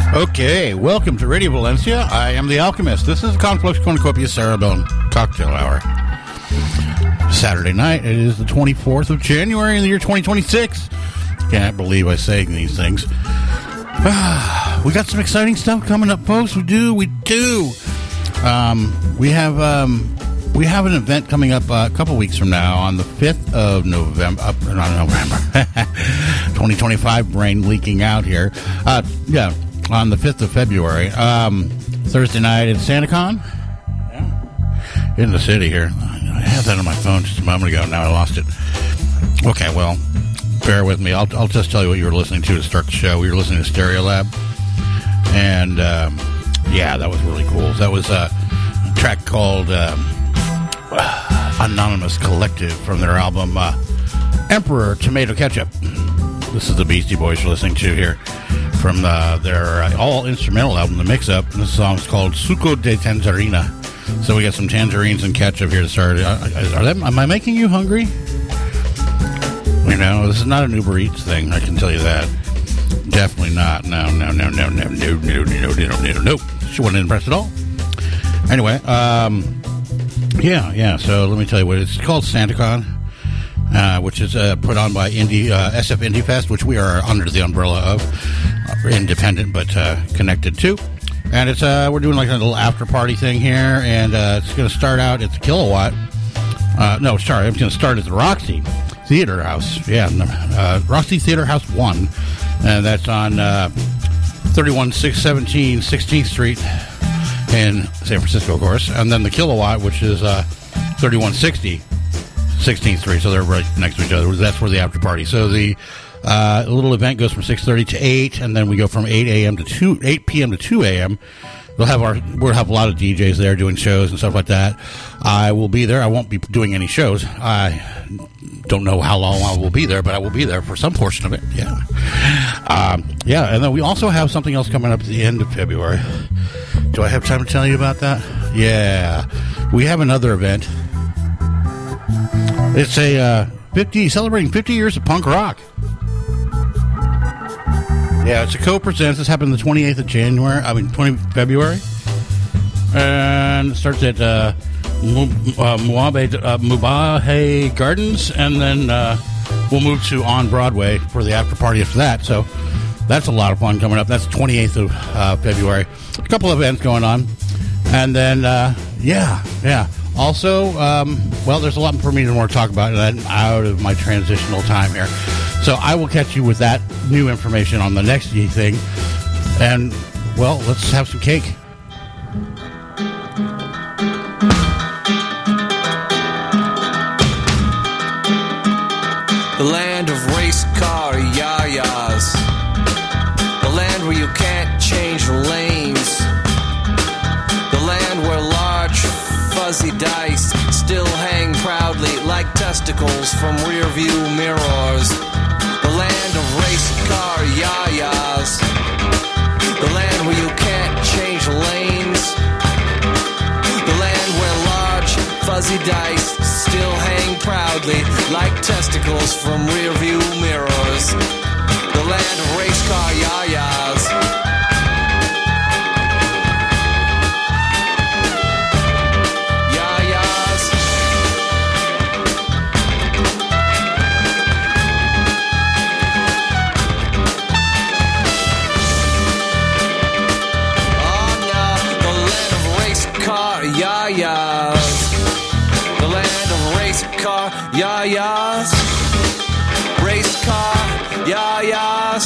Okay, welcome to Radio Valencia. I am the Alchemist. This is Conflux Cornucopia Cerebellum Cocktail Hour. Saturday night. It is the 24th of January in the year 2026. Can't believe I'm saying these things. We got some exciting stuff coming up, folks. We do. We have an event coming up a couple weeks from now on the 5th of November. 2025. Brain leaking out here. On the 5th of February. Thursday night at SantaCon. Yeah. In the city here. I had that on my phone just a moment ago. Now I lost it. Okay, well, bear with me. I'll just tell you what you were listening to start the show. We were listening to Stereolab. And, that was really cool. That was a track called Anonymous Collective from their album Emperor Tomato Ketchup. This is the Beastie Boys you're listening to here from their all-instrumental album, The Mix-Up. And this song's called Suco de Tangerina. So we got some tangerines and ketchup here to start. Am I making you hungry? You know, this is not an Uber Eats thing, I can tell you that. Definitely not. No. She wasn't impressed at all. Anyway, so let me tell you what it's called. SantaCon, which is put on by SF Indie Fest, which we are under the umbrella of, independent but connected to. And it's we're doing like a little after party thing here, and it's going to start out at the Kilowatt. I'm going to start at the Roxy Theater House. Yeah, Roxy Theater House 1, and that's on 31617 16th Street in San Francisco, of course. And then the Kilowatt, which is 3160 16th Street, so they're right next to each other. That's where the after party. So the little event goes from 6:30 to 8, and then we go from 8 p.m. to 2 a.m. We'll have a lot of DJs there doing shows and stuff like that. I will be there. I won't be doing any shows. I don't know how long I will be there, but I will be there for some portion of it. Yeah. And then we also have something else coming up at the end of February. Do I have time to tell you about that? Yeah. We have another event. It's celebrating 50 years of punk rock. Yeah, it's a co-presents. This happened the 28th of February. And it starts at Mubahe Gardens, and then we'll move to On Broadway for the after party after that. So that's a lot of fun coming up. That's the 28th of February. A couple of events going on. And then, Also, there's a lot for me to more talk about, and I'm out of my transitional time here. So I will catch you with that new information on the next thing. And, let's have some cake. The land of race car yayas. The land where you can't change lanes. The land where large fuzzy dice still hang proudly like testicles from rear view mirrors. The land of race car yayas. The land where you can't change lanes. The land where large fuzzy dice still hang proudly like testicles from rear view mirrors. The land of race car yayas. Yayas, race car, yayas.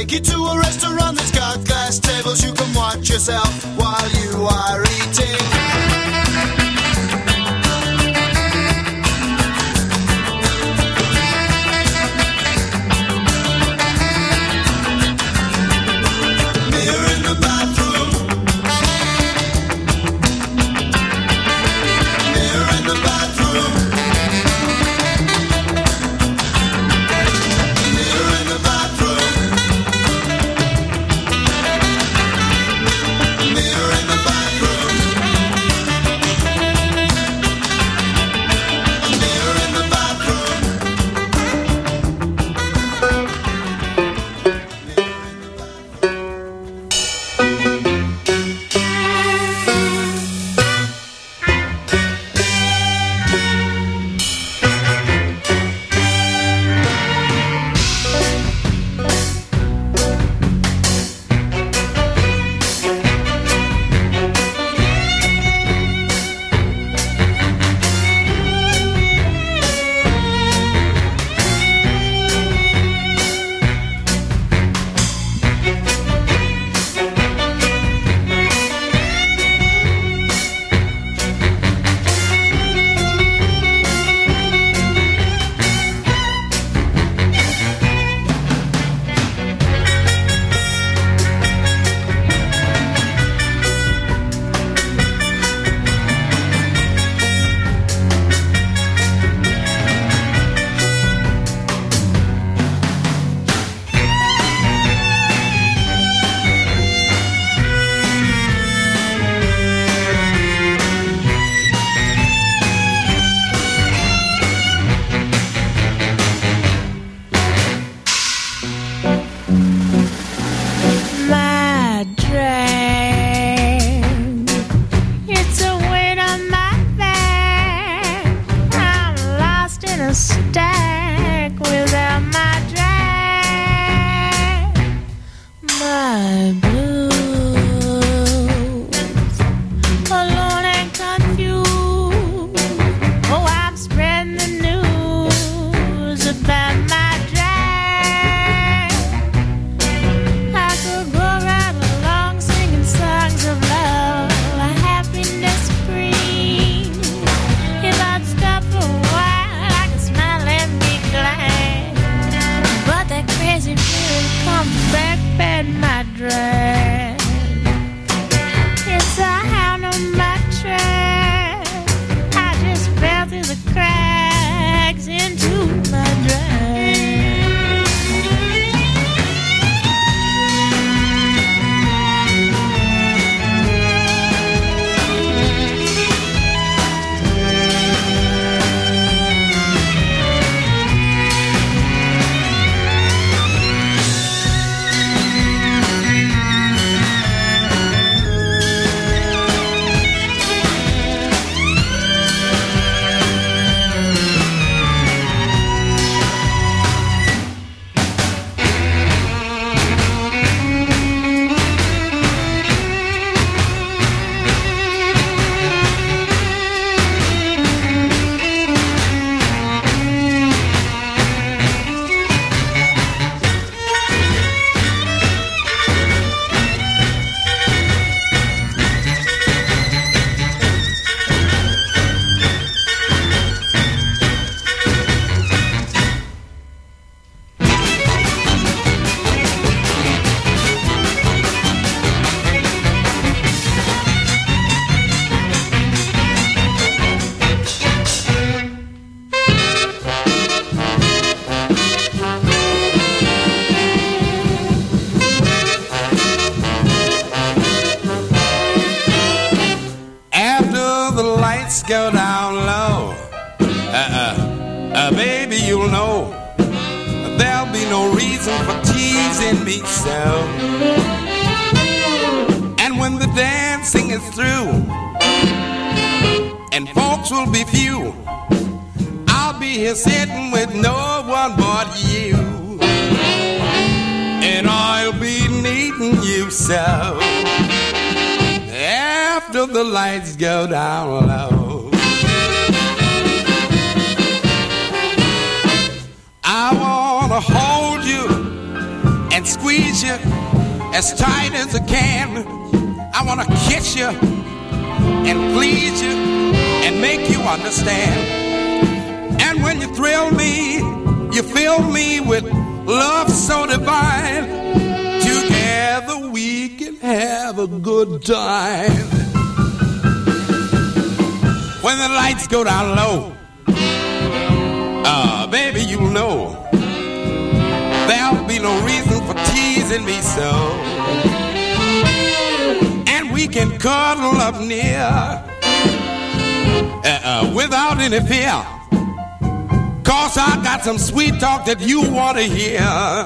take you to a restaurant that's got glass tables. You can watch yourself while you are eating. Go down low, baby, you'll know there'll be no reason for teasing me so. And when the dancing is through and folks will be few, I'll be here sitting with no one but you, and I'll be needing you so. After the lights go down low, I wanna hold you and squeeze you as tight as I can. I want to kiss you and please you and make you understand. And when you thrill me, you fill me with love so divine. Together we can have a good time. When the lights go down low, baby, you'll know there'll be no reason for teasing me so. And we can cuddle up near without any fear. 'Cause I got some sweet talk that you want to hear.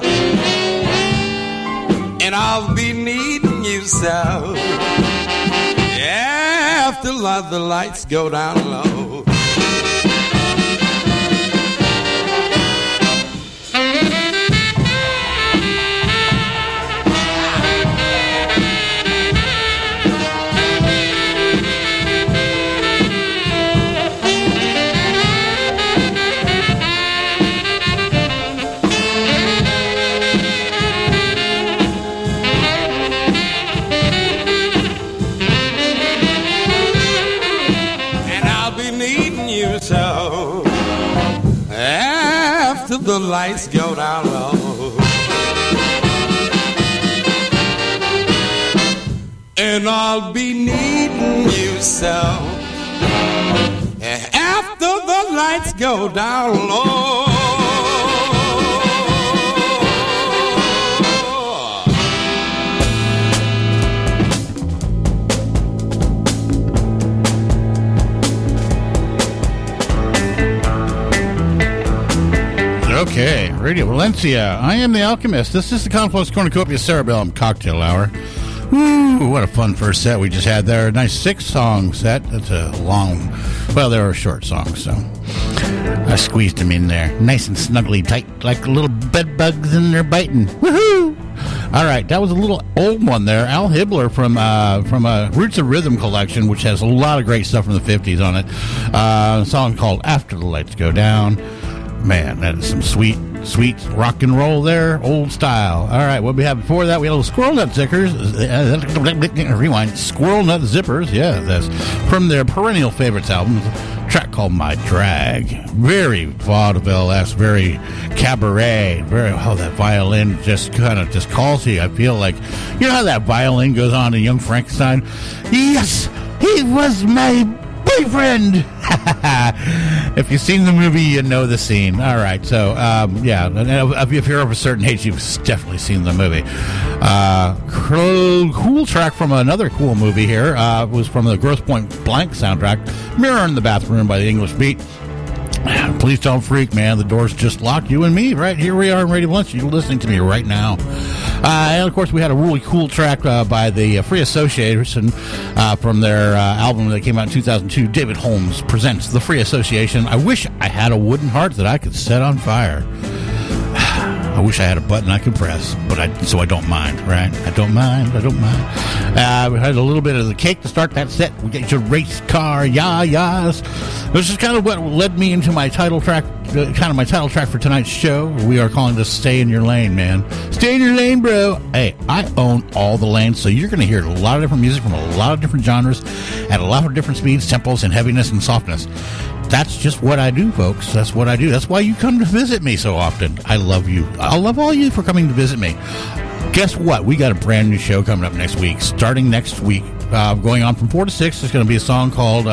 And I'll be needing you so after the lights go down low. So after the lights go down low, and I'll be needing you so after the lights go down low. Okay, Radio Valencia. I am the Alchemist. This is the Confluence Cornucopia Cerebellum Cocktail Hour. Woo, what a fun first set we just had there. A nice 6-song set. That's a long, well, they were short songs, so I squeezed them in there. Nice and snuggly tight, like little bed bugs in there biting. Woohoo! All right, that was a little old one there. Al Hibbler from a Roots of Rhythm collection, which has a lot of great stuff from the 50s on it. A song called After the Lights Go Down. Man, that is some sweet rock and roll there, old style. All right, what we have before that, we had a little Squirrel Nut Zippers. Rewind. Squirrel Nut Zippers, yeah, that's from their Perennial Favorites album, a track called My Drag. Very vaudeville-esque, very cabaret, very, that violin just kind of just calls you. I feel like, you know how that violin goes on in Young Frankenstein? Yes, he was my boyfriend. If you've seen the movie, you know the scene. All right, so yeah, if you're of a certain age, you've definitely seen the movie. Cool track from another cool movie here. Was from the Grosse Pointe Blank soundtrack, Mirror in the Bathroom by the English Beat. Please don't freak, man. The door's just locked. You and me, right here we are in Radio Lunch. You're listening to me right now. And, of course, we had a really cool track by the Free Association from their album that came out in 2002, David Holmes Presents The Free Association. I wish I had a wooden heart that I could set on fire. I wish I had a button I could press, so I don't mind, right? I don't mind. We had a little bit of the cake to start that set. We get your race car, yas. This is kind of what led me into my title track, my title track for tonight's show. We are calling this Stay in Your Lane, man. Stay in your lane, bro. Hey, I own all the lanes, so you're going to hear a lot of different music from a lot of different genres at a lot of different speeds, tempos, and heaviness and softness. That's just what I do, folks. That's what I do. That's why you come to visit me so often. I love you. I love all you for coming to visit me. Guess what? We got a brand new show coming up next week. Starting next week, going on from 4 to 6, there's going to be a show called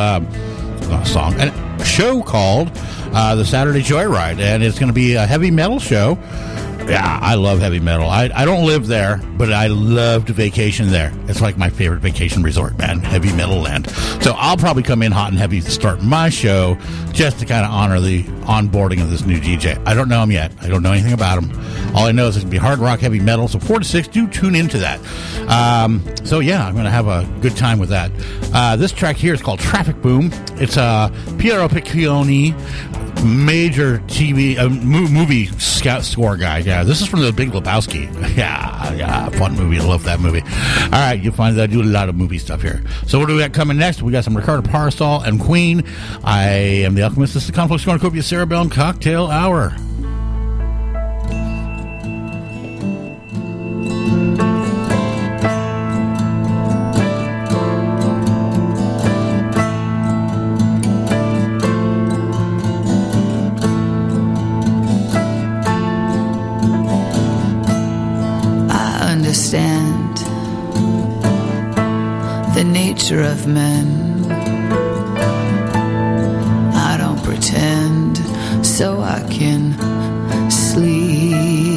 The Saturday Joyride, and it's going to be a heavy metal show. Yeah, I love heavy metal. I don't live there, but I love to vacation there. It's like my favorite vacation resort, man, heavy metal land. So I'll probably come in hot and heavy to start my show just to kind of honor the onboarding of this new DJ. I don't know him yet. I don't know anything about him. All I know is it's going to be hard rock, heavy metal. So 4 to 6, do tune into that. So yeah, I'm going to have a good time with that. This track here is called Traffic Boom. It's Piero Piccioni, major TV movie score guy. Yeah, this is from The Big Lebowski. Yeah, fun movie. I love that movie. All right, you'll find that I do a lot of movie stuff here. So what do we got coming next? We got some Ricardo Parasol and Queen. I am the Alchemist. This is the Confluence Cornucopia Cerebellum Cocktail Hour. understand the nature of men. I don't pretend so I can sleep.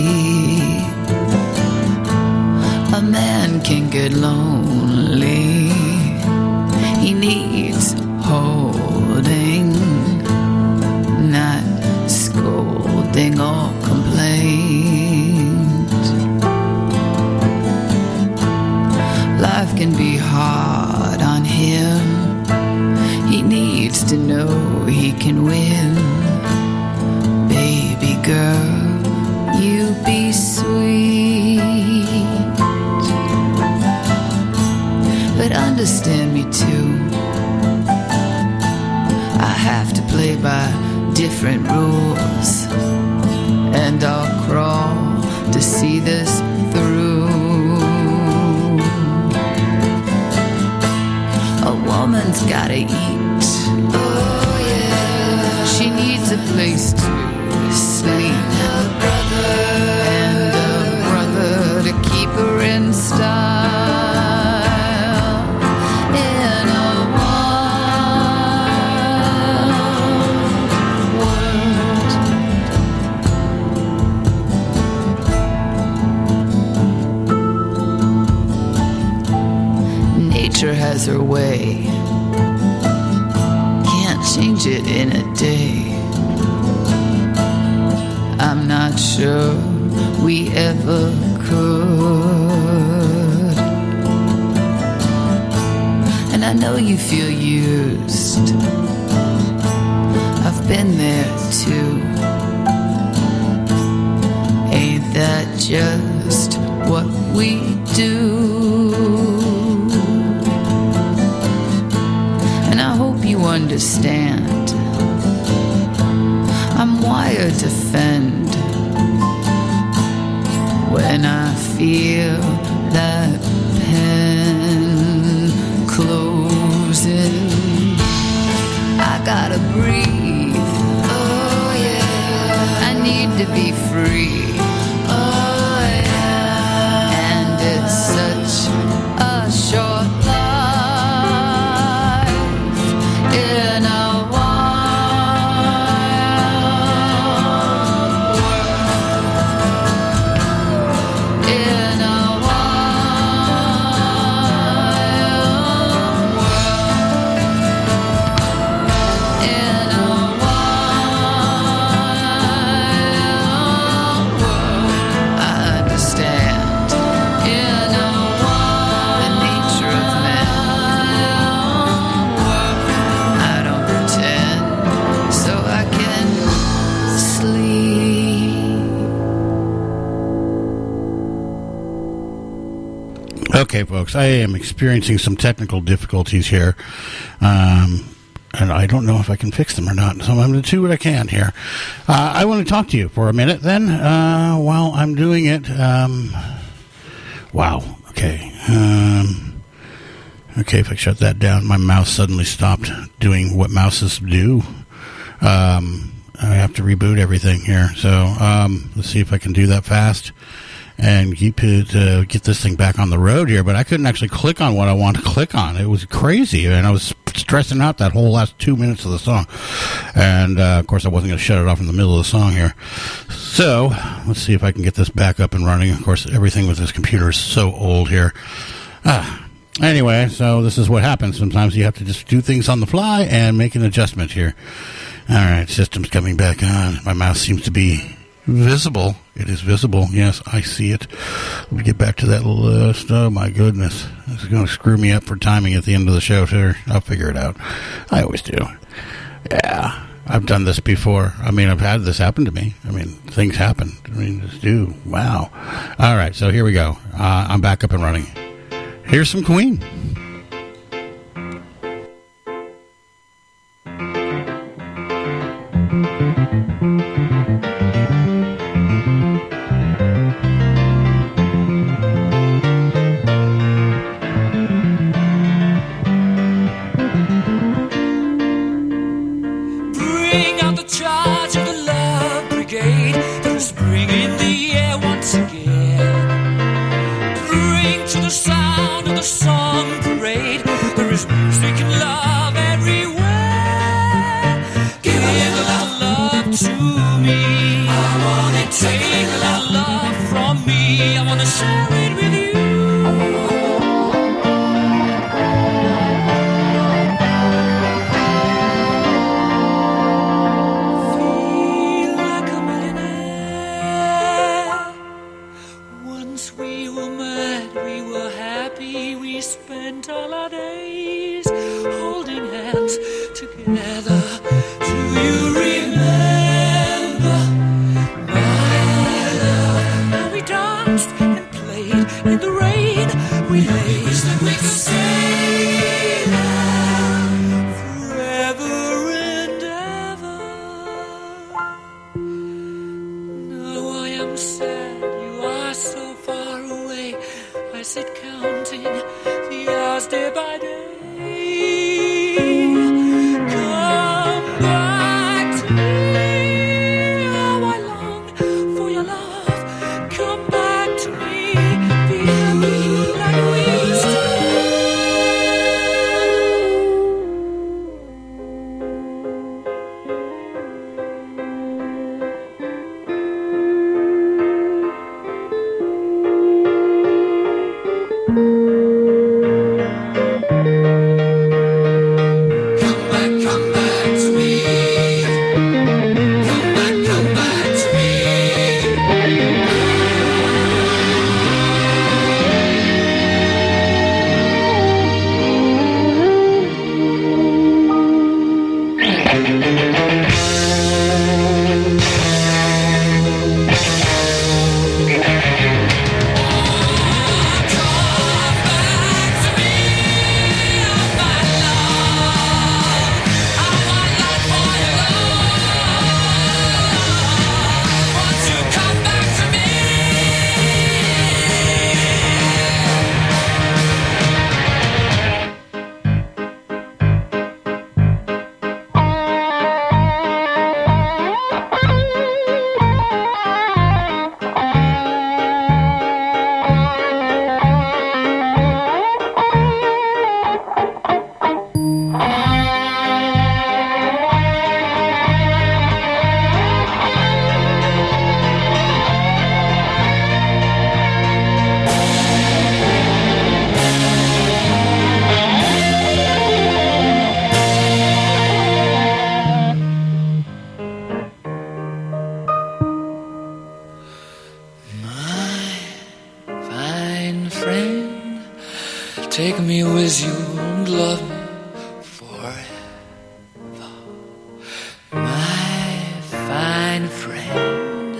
A man can get lonely. He needs holding, not scolding or complaint. Life can be hard on him. He needs to know he can win. Baby girl, you be sweet. But understand me too. I have to play by different rules, and I'll crawl to see this through. A woman's gotta eat. Oh yeah. She needs a place to sleep. And a brother to keep her in style. In a wild world. Nature has her way. Can't change it in a day. I'm not sure we ever could. And I know you feel used. I've been there too. Ain't that just what we do? And I hope you understand. I'm wired to fend. When I feel that pen closing, I gotta breathe. Oh yeah. I need to be free. Oh yeah. And it's such a short life in a Okay, folks, I am experiencing some technical difficulties here, and I don't know if I can fix them or not, so I'm going to do what I can here. I want to talk to you for a minute, then, while I'm doing it. Wow, okay. Okay, if I shut that down, my mouse suddenly stopped doing what mouses do. I have to reboot everything here, so let's see if I can do that fast and keep it, get this thing back on the road here. But I couldn't actually click on what I wanted to click on. It was crazy, and I was stressing out that whole last 2 minutes of the song. And, of course, I wasn't going to shut it off in the middle of the song here. So let's see if I can get this back up and running. Of course, everything with this computer is so old here. Anyway, so this is what happens. Sometimes you have to just do things on the fly and make an adjustment here. All right, system's coming back on. My mouse seems to be visible. It is visible. Yes, I see it. Let me get back to that list. Oh, my goodness. This is going to screw me up for timing at the end of the show. Sure, I'll figure it out. I always do. Yeah, I've done this before. I mean, I've had this happen to me. I mean, things happen. I mean, just do. Wow. All right, so here we go. I'm back up and running. Here's some Queen. Bring out the charge of the love brigade. There's spring in the air once again. Take a lot of love from me. I wanna share it with you. Feel like a millionaire. Once we were mad, we were happy. We spent all our days holding hands together. Do you remember my love? How we danced and played in the rain. We wish that we could stay there forever and ever. Now I am sad, you are so far away. I sit counting the hours day by day. Come back to me. How I long for your love. Come back to me. Be happy like we used to be. Come back to me. Come back to me. Fine friend, take me with you and love me forever. My fine friend.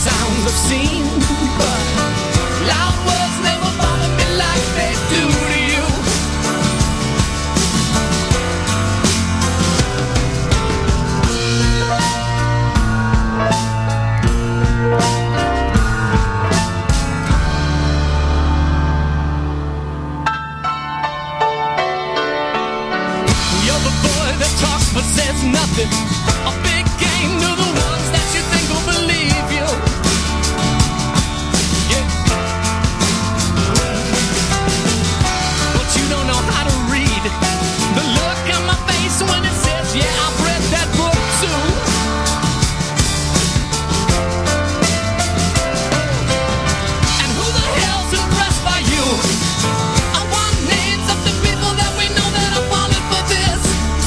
sounds obscene, but loud words never bother me like they do to you. You're the boy that talks but says nothing. A big game to the ones that you think will believe you. Yeah. But you don't know how to read the look on my face when it says, yeah, I've read that book too. And who the hell's impressed by you? I want names of the people that we know that are falling for this.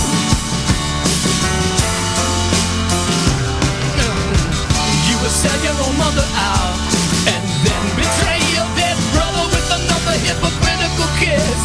You will sell your own mother out and then betray your dead brother with another hypocritical kiss.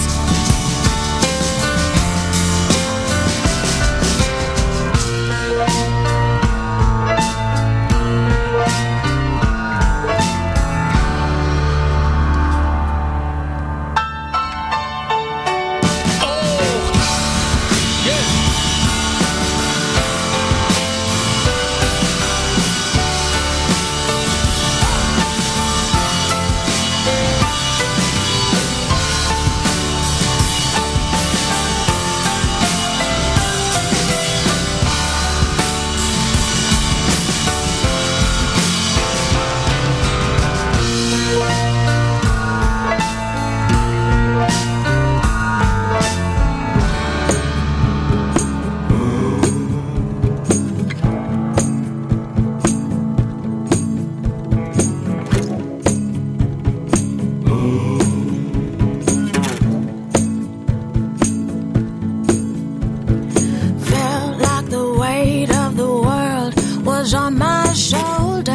Felt like the weight of the world was on my shoulders.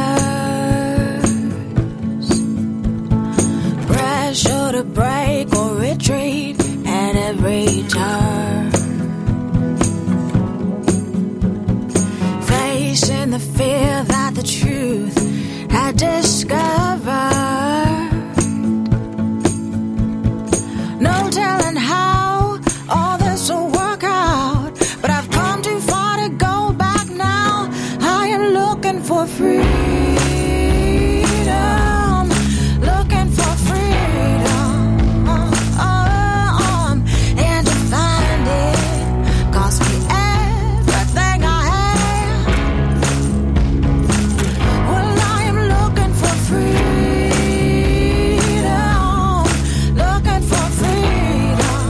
Pressure to break or retreat at every turn. Facing the fear that the truth had discovered. No telling how all this will work out, but I've come too far to go back now. I am looking for freedom, looking for freedom, and to find it cost me everything I have. Well, I am looking for freedom, looking for freedom,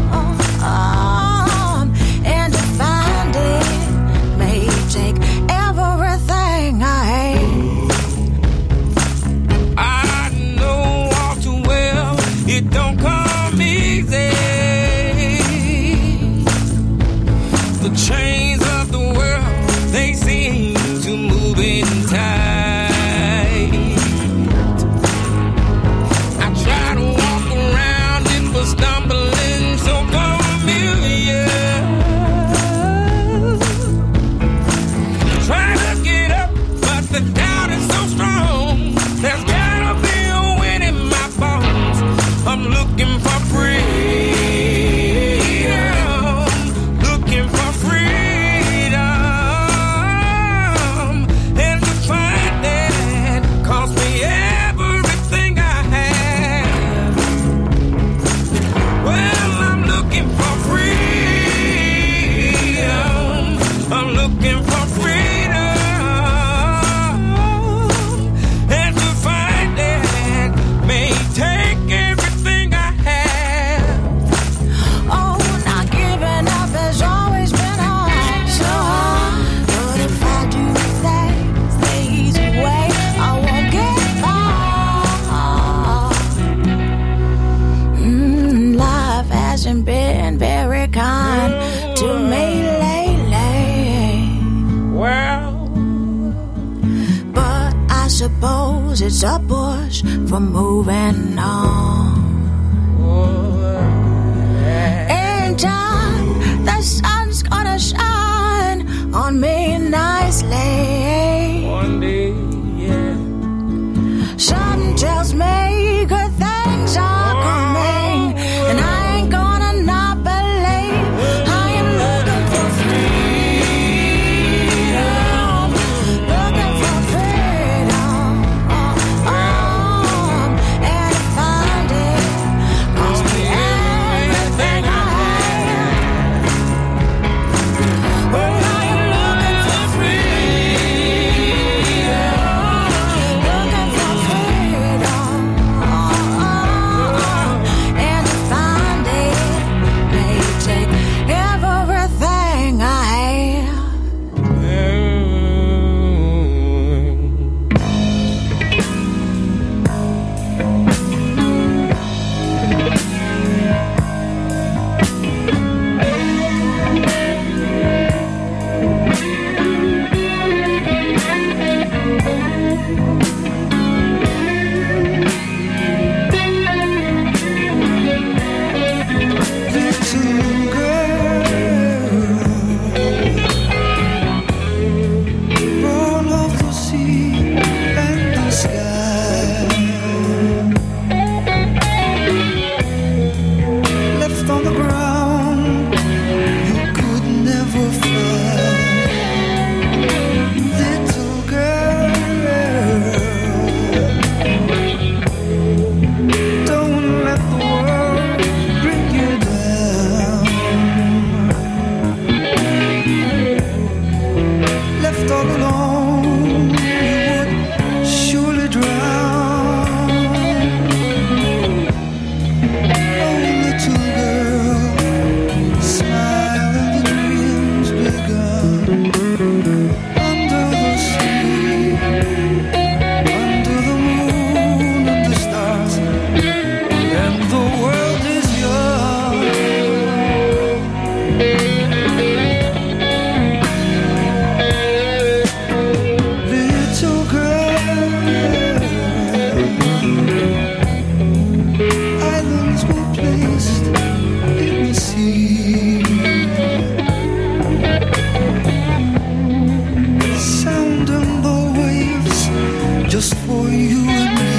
and to find it may take everything I hate. I know all too well it don't come easy. The chains of the world, they seem to move in tight. I try to walk around it, but stumbling so familiar. Try to get up, but the doubt is so strong. There's gotta be a wind in my bones. I'm looking for freedom, looking for freedom, and to find that cost me everything I have. Well, I'm looking for freedom, I'm looking for freedom, and to find that may take everything I have. Oh, not giving up has always been hard, so hard. But if I do things the easy way, I won't get far. Life hasn't been very kind to me lately, Well, but I suppose it's a push for moving on. In time, the sun's gonna shine on me nicely. one day, yeah. just for you and me.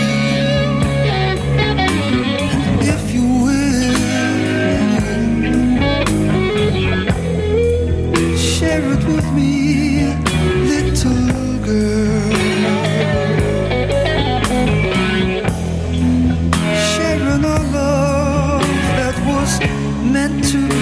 And if you will, share it with me, little girl. Sharing our love that was meant to be.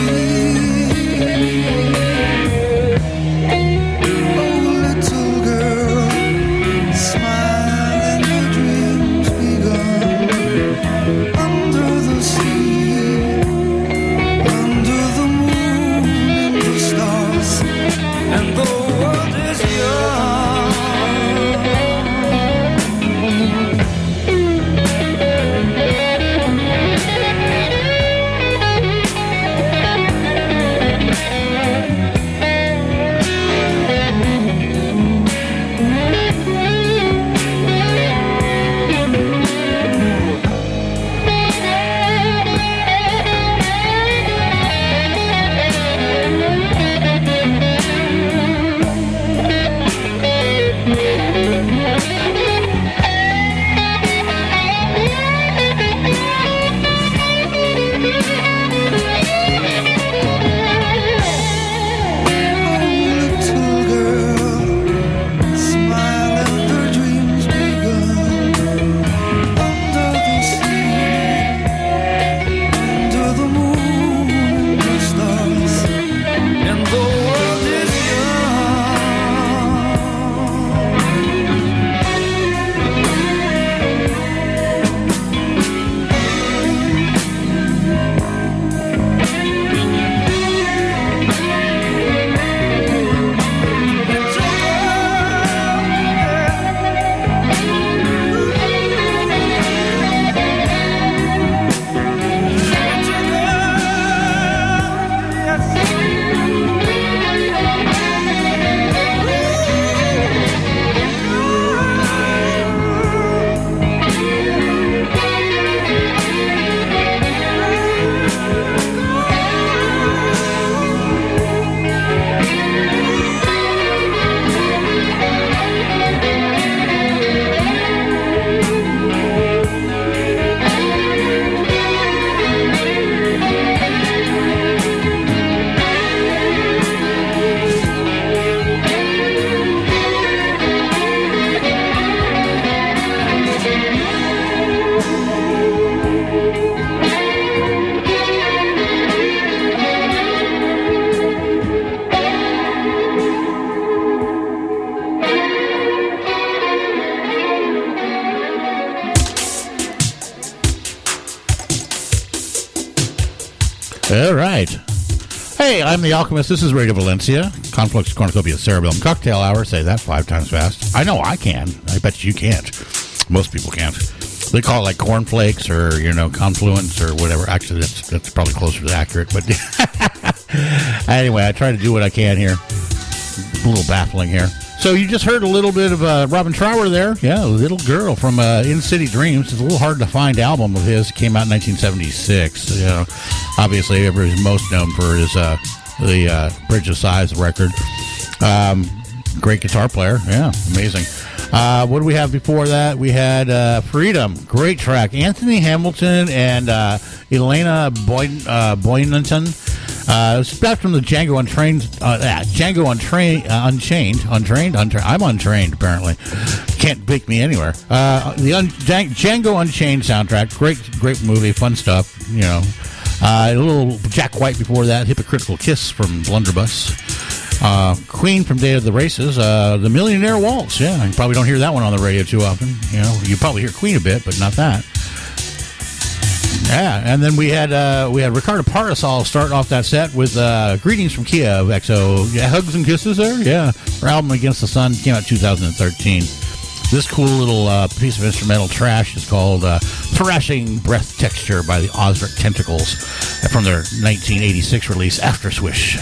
All right. Hey, I'm the Alchemist. This is Radio Valencia. Conflux Cornucopia Cerebellum Cocktail Hour. Say that 5 times fast. I know I can. I bet you can't. Most people can't. They call it like cornflakes or, confluence or whatever. Actually, that's probably closer to accurate. But anyway, I try to do what I can here. A little baffling here. So you just heard a little bit of Robin Trower there. Yeah, Little Girl from In City Dreams. It's a little hard to find album of his. It came out in 1976. Obviously, everybody's most known for his the Bridge of Sighs record. Great guitar player. Yeah, amazing. What do we have before that? We had Freedom. Great track. Anthony Hamilton and Elena Boynton. It's back from the Django Unchained. I'm untrained, apparently. Can't pick me anywhere. The Django Unchained soundtrack. Great movie. Fun stuff. A little Jack White before that. Hypocritical Kiss from Blunderbuss. Queen from Day of the Races. The Millionaire Waltz. Yeah, you probably don't hear that one on the radio too often. You probably hear Queen a bit, but not that. Yeah, and then we had Ricardo Parasol starting off that set with Greetings from Kiev, XO. Yeah, Hugs and Kisses there. Yeah, her album Against the Sun came out 2013. This cool little piece of instrumental trash is called Thrashing Breath Texture by the Ozric Tentacles from their 1986 release After Swish.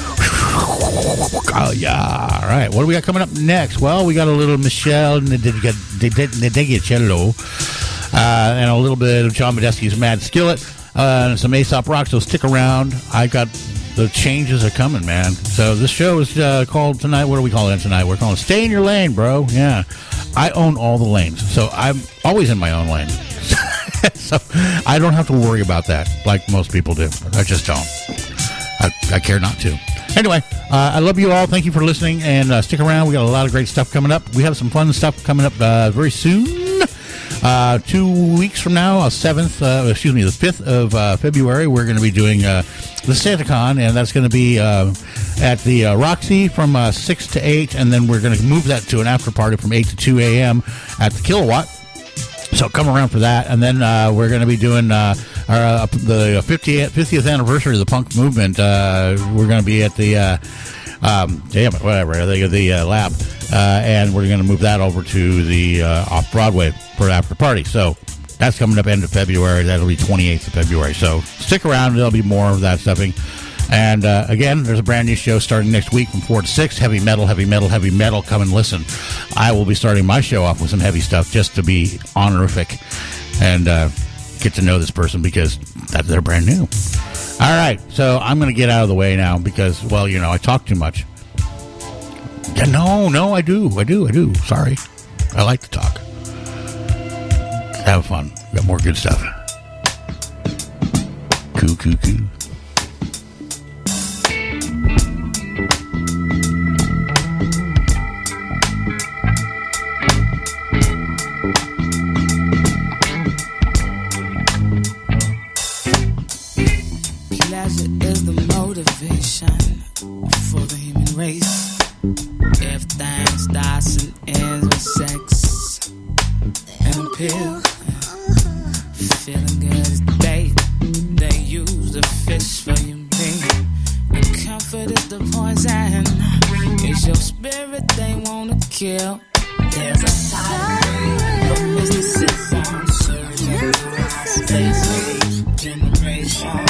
Oh, yeah. All right. What do we got coming up next? Well, we got a little Michelle Ndegecello and a little bit of John Medeski's Mad Skillet and some Aesop Rock, so stick around. I got the changes are coming, man. So this show is called tonight. What are we calling it tonight? We're calling it Stay in Your Lane, bro. Yeah. I own all the lanes, so I'm always in my own lane. So I don't have to worry about that like most people do. I just don't. I care not to. Anyway, I love you all. Thank you for listening, and stick around. We got a lot of great stuff coming up. We have some fun stuff coming up very soon. 2 weeks from now, the 5th of February, we're going to be doing the SantaCon, and that's going to be at the Roxy from 6 to 8, and then we're going to move that to an after party from 8 to 2 a.m. at the Kilowatt. So come around for that, and then we're going to be doing the 50th anniversary of the punk movement. We're going to be at the the lab, and we're going to move that over to the off Broadway for after party. So that's coming up end of February. That'll be 28th of February. So stick around; there'll be more of that stuffing. And again, there's a brand new show starting next week from 4 to 6. Heavy metal, heavy metal, heavy metal. Come and listen. I will be starting my show off with some heavy stuff just to be honorific and get to know this person because they're brand new. All right, so I'm going to get out of the way now because, well, I talk too much. Yeah, no, I do. Sorry. I like to talk. Have fun. Got more good stuff. Coo. Pleasure is the motivation for the human race. Everything starts and ends with sex and a pill. Feeling good as bait. They use the fish for your meat. The comfort is the poison. It's your spirit they wanna kill. There's a time for businesses on surgery. Space age generation.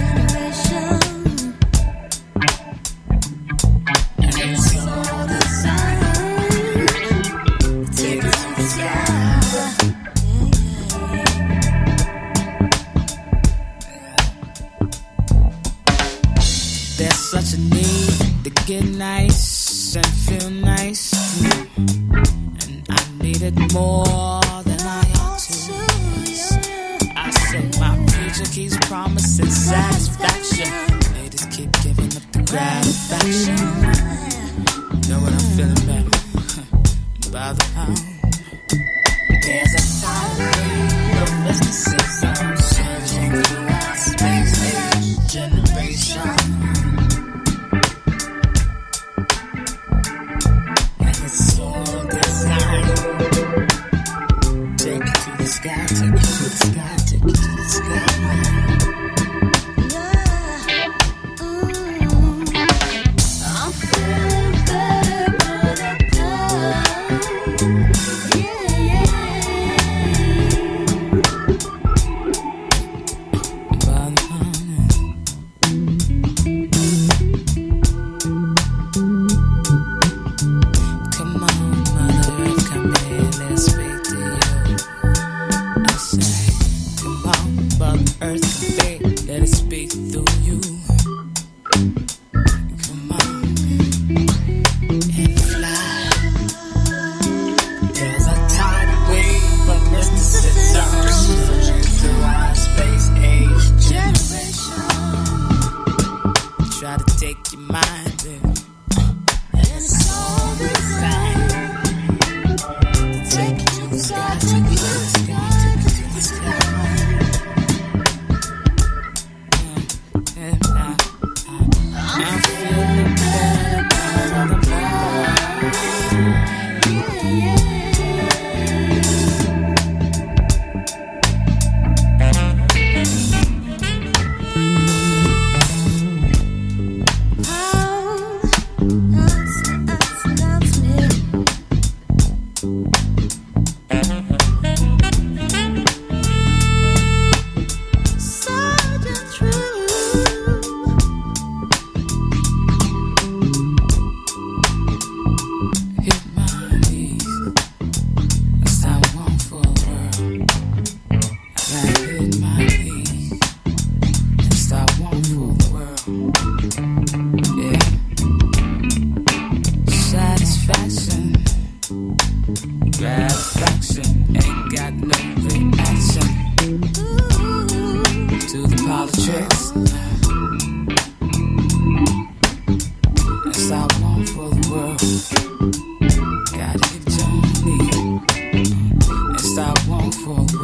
Such a need to get nice and feel nice, and I need it more than I ought to. I say my future keeps promising satisfaction. Ladies keep giving up the gratification. Know what I'm feeling, baby? By the pound. There's a time of businesses I'm searching through our space age generation.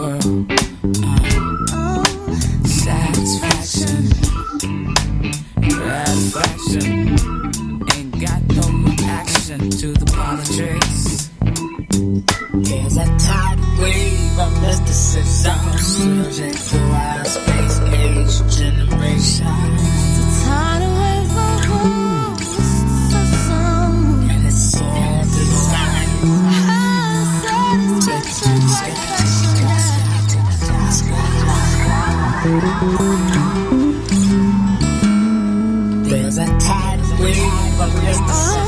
world. Satisfaction, gratification, ain't got no reaction to the politics. There's a tidal wave of mysticism surging through outer space, age, generation. The tidal wave of mysticism, and it's all designed to take you to the sky, take you to the sky, take you to the sky. There's a tidal wave of mysticism.